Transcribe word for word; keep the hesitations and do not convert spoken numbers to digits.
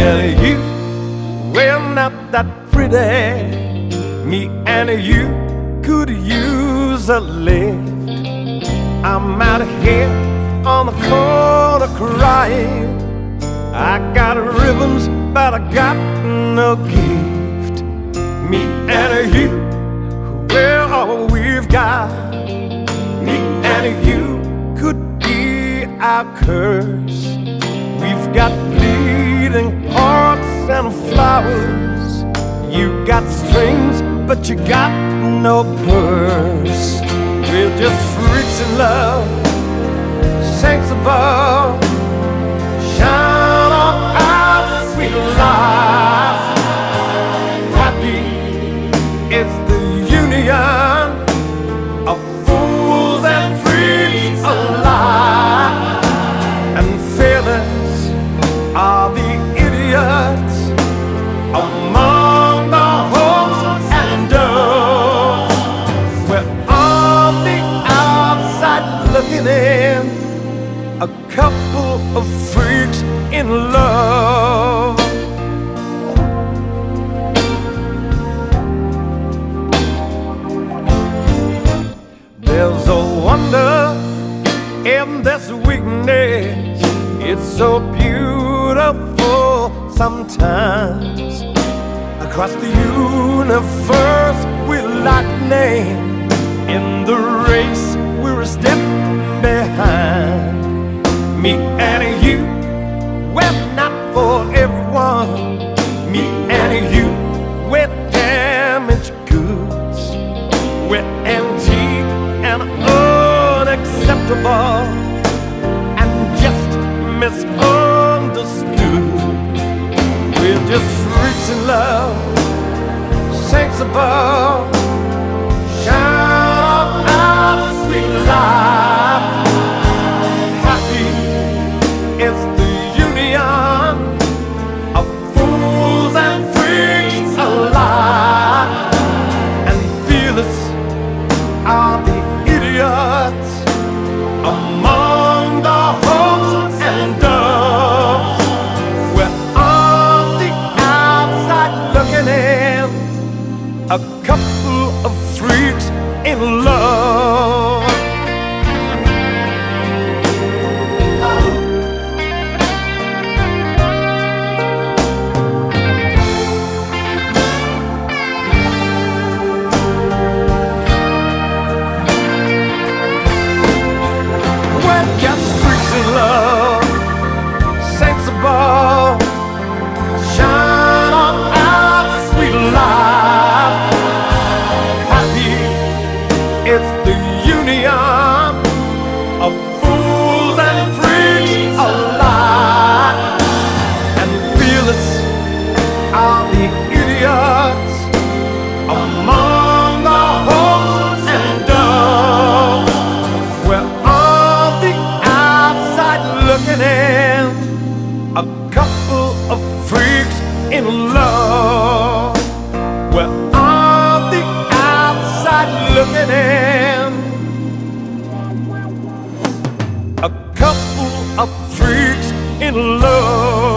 and you, we're not that pretty. Me and you could use a lift. I'm out here on the corner crying. I got ribbons, but I got no gift. Me and you, we're all we've got. Me and you could be our curse. We've got bleeding hearts and flowers. You got strings, but you got no purse. We're just freaks in love, saints above. Shine on our sweet life. Happy is the union of fools and freaks alike. And fearless are the idiots among the hopes and doves. We're on the outside looking in, a couple of freaks in love. There's a wonder in this weakness. It's so beautiful sometimes. Across the universe we're lightning. In the race we're a step behind. Me and you, we're not for everyone. Me and you, we're damaged goods. We're antique and unacceptable, and just misunderstood. We're just freaks in love, saints above. Shine our sweet life. Happy is the union of fools and freaks alike. And fearless are the idiots among the hopes and doves. We're on the outside looking in, a couple of freaks in love. We're just freaks in love, saints above. Shine on our sweet life. Happy is the union of fools and freaks alike. And fearless are the idiots among the hopes and doves. We're on the outside looking in, a couple of freaks in love. We're on the outside looking in, a couple of freaks in love.